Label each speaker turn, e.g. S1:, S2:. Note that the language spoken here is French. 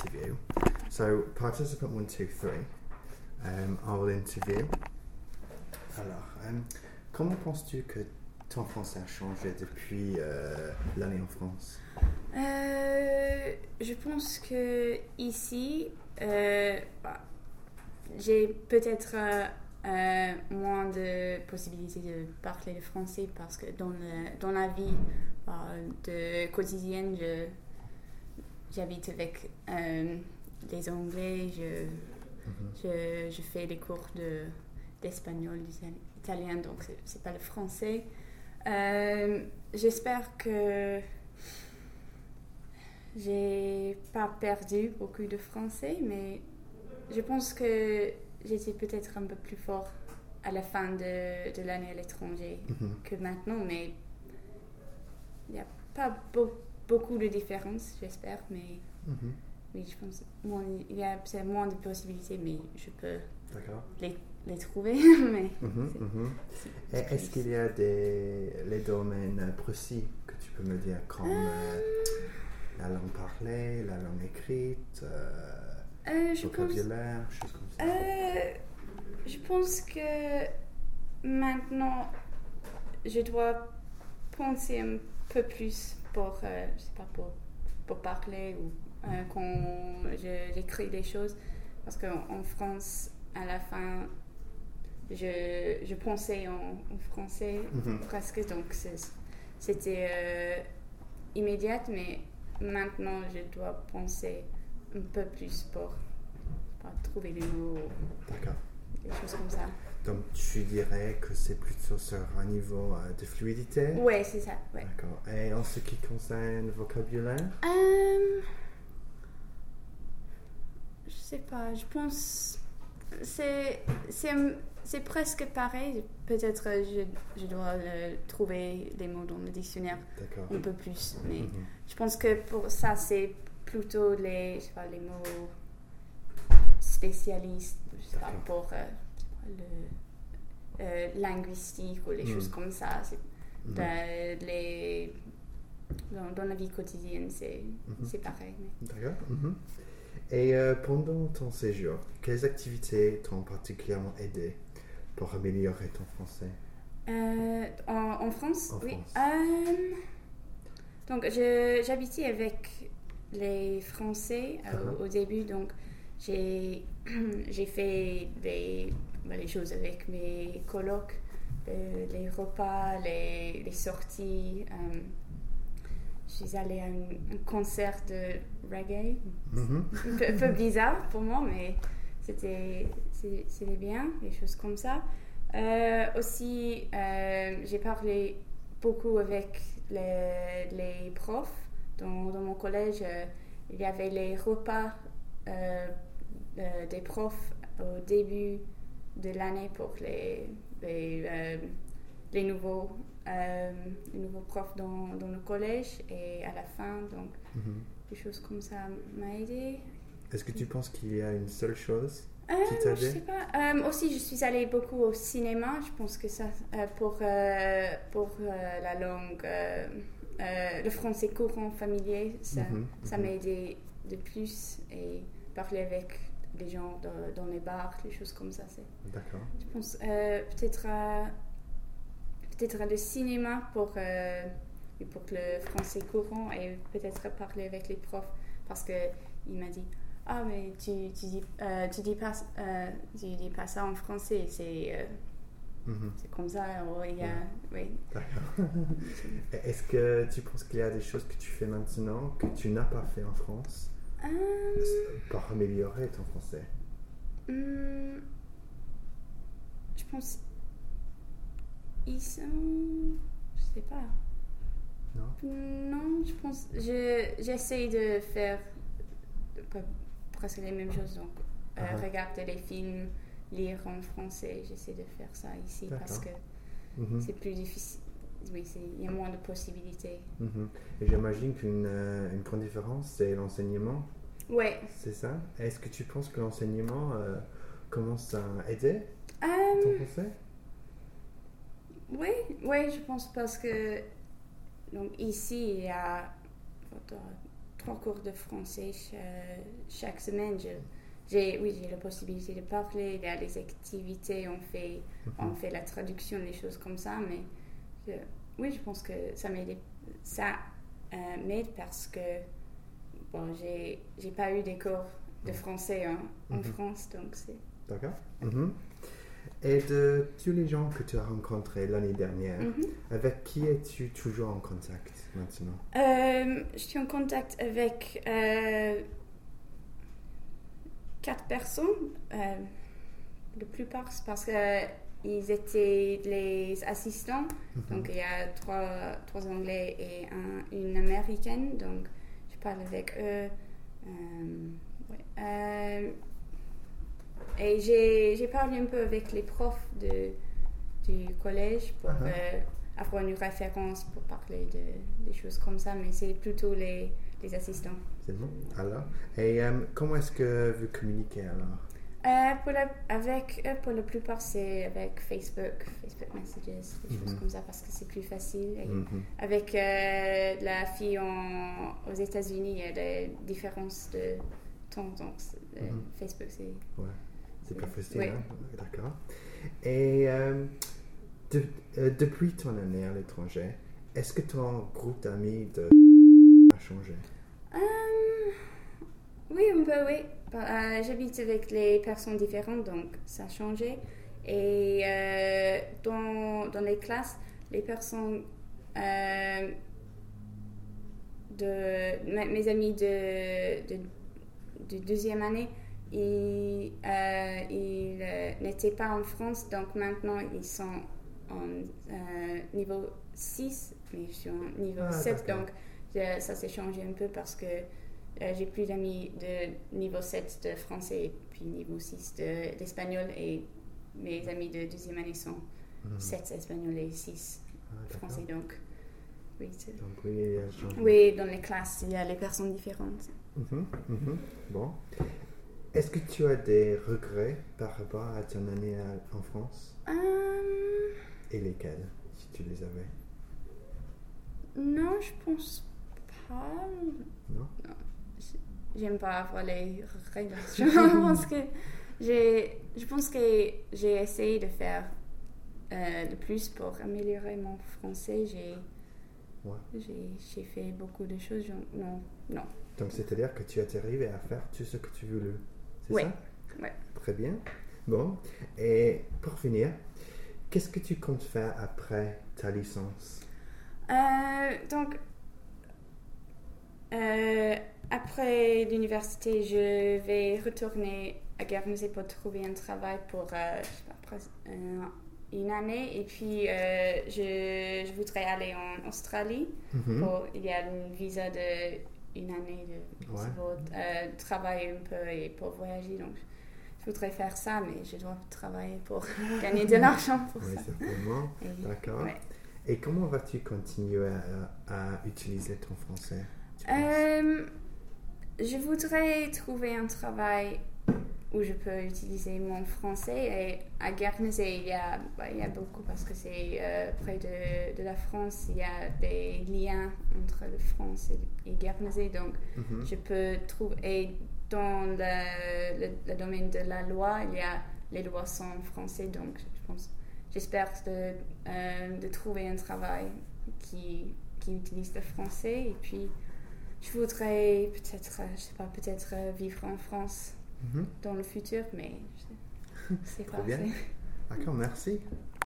S1: interview. So, participant 1, 2, 3, I will interview. Alors, comment penses-tu que ton français a changé depuis l'année en France?
S2: Je pense que ici, j'ai peut-être moins de possibilités de parler le français parce que dans la vie de quotidienne, j'habite avec des Anglais, je fais des cours d'espagnol, d'italien, donc c'est pas le français. J'espère que j'ai pas perdu beaucoup de français, mais je pense que j'étais peut-être un peu plus fort à la fin de l'année à l'étranger que maintenant, mais il n'y a pas beaucoup de différence, j'espère, mais oui, je pense il y a peut-être moins de possibilités, mais je peux les trouver. Mais
S1: Est-ce qu'il y a les domaines précis que tu peux me dire, comme la langue parlée, la langue écrite, vocabulaire, choses comme ça?
S2: Je pense que maintenant, je dois penser un peu plus pour parler ou quand j'écris des choses. Parce qu'en France, à la fin, je pensais en français presque, donc c'était immédiat, mais maintenant, je dois penser un peu plus pour trouver des mots, des choses comme ça.
S1: Donc, tu dirais que c'est plutôt sur un niveau de fluidité?
S2: Oui, c'est ça. Ouais.
S1: D'accord. Et en ce qui concerne le vocabulaire?
S2: Je sais pas, je pense c'est presque pareil. Peut-être je dois trouver des mots dans le dictionnaire un peu plus, mais je pense que pour ça c'est plutôt les mots spécialistes, je sais pas, pour le linguistique ou les choses comme ça. Dans la vie quotidienne, c'est pareil. Mais...
S1: D'accord. Et pendant ton séjour, quelles activités t'ont particulièrement aidé pour améliorer ton français?
S2: En France? Oui.
S1: France.
S2: Donc, j'habitais avec les Français au début, donc j'ai fait les choses avec mes colocs, les repas, les sorties. Je suis allée à un concert de reggae, un peu bizarre pour moi, mais c'était bien, des choses comme ça. Aussi, j'ai parlé beaucoup avec les profs. Dans mon collège, il y avait les repas des profs au début de l'année pour les nouveaux profs dans le collège, et à la fin, donc des choses comme ça m'a aidé.
S1: Est-ce que tu penses qu'il y a une seule chose qui t'a aidé?
S2: Je sais pas. Aussi, je suis allée beaucoup au cinéma. Je pense que ça, pour la langue, le français courant familier, ça m'a aidé de plus, et parler avec les gens dans les bars, les choses comme ça.
S1: D'accord.
S2: Je pense peut-être le cinéma pour le français courant, et peut-être parler avec les profs, parce que il m'a dit mais tu dis pas ça en français, c'est comme ça. Oui.
S1: D'accord. Est-ce que tu penses qu'il y a des choses que tu fais maintenant que tu n'as pas fait en France pour améliorer ton français?
S2: Je pense ils sont... Je sais pas. Non, je pense... J'essaie de faire presque les mêmes choses. Donc, regarder les films, lire en français. J'essaie de faire ça ici. D'accord. Parce que c'est plus difficile. Oui, il y a moins de possibilités.
S1: Et j'imagine qu'une grande différence, c'est l'enseignement.
S2: Oui.
S1: C'est ça? Est-ce que tu penses que l'enseignement commence à aider ton français?
S2: Oui, je pense, parce que donc ici il y a 3 cours de français chaque semaine. J'ai la possibilité de parler, il y a les activités, on fait la traduction, les choses comme ça, mais je pense que ça m'aide parce que bon, j'ai pas eu des cours de français en France, donc c'est...
S1: D'accord. Et de tous les gens que tu as rencontrés l'année dernière, avec qui es-tu toujours en contact maintenant?
S2: Je suis en contact avec 4 personnes. La plupart, c'est parce qu'ils étaient les assistants. Donc, il y a 3 Anglais et une Américaine. Donc, je parle avec eux. Et j'ai parlé un peu avec les profs du collège pour avoir une référence pour parler des choses comme ça, mais c'est plutôt les assistants.
S1: C'est bon. Alors, et comment est-ce que vous communiquez alors?
S2: Pour la plupart, c'est avec Facebook Messages, des choses comme ça, parce que c'est plus facile. Et avec la fille aux États-Unis, il y a des différences de temps, donc Facebook, c'est...
S1: Ouais. C'est pas facile, hein? D'accord. Et depuis ton année à l'étranger, est-ce que ton groupe d'amis a changé?
S2: Oui, un peu, oui. J'habite avec les personnes différentes, donc ça a changé. Et dans les classes, les personnes mes amis de deuxième année, ils n'étaient pas en France, donc maintenant ils sont en niveau 6, mais je suis en niveau 7,
S1: d'accord.
S2: donc ça s'est changé un peu parce que j'ai plus d'amis de niveau 7 de français et puis niveau 6 d'espagnol, et mes amis de deuxième année sont 7 espagnol et 6 français, donc oui.
S1: Donc oui, il y a un changement.
S2: Oui, dans les classes, il y a les personnes différentes.
S1: Bon. Est-ce que tu as des regrets par rapport à ton année en France? Et lesquels, si tu les avais?
S2: Non, je pense pas.
S1: Non.
S2: J'aime pas avoir les regrets. Je pense que j'ai essayé de faire le plus pour améliorer mon français. J'ai fait beaucoup de choses. Non.
S1: Donc c'est-à-dire que tu es arrivé à faire tout ce que tu voulais, c'est ça?
S2: Oui.
S1: Très bien. Bon. Et pour finir, qu'est-ce que tu comptes faire après ta licence?
S2: Donc, après l'université, je vais retourner à Guernesey pour trouver un travail pour une année. Et puis, je voudrais aller en Australie. Il y a une visa d'une année pour travailler un peu et pour voyager. Donc, je voudrais faire ça, mais je dois travailler pour gagner de l'argent pour ça.
S1: Oui, certainement. D'accord. Ouais. Et comment vas-tu continuer à utiliser ton français?
S2: Je voudrais trouver un travail où je peux utiliser mon français. Et à Guernesey, il y a beaucoup, parce que c'est près de la France, il y a des liens entre la France et Guernesey. Donc, je peux trouver... Et dans le domaine de la loi, les lois sont en français. Donc, j'espère de trouver un travail qui utilise le français. Et puis, je voudrais peut-être vivre en France dans le futur, mais c'est pas
S1: bien. D'accord, merci.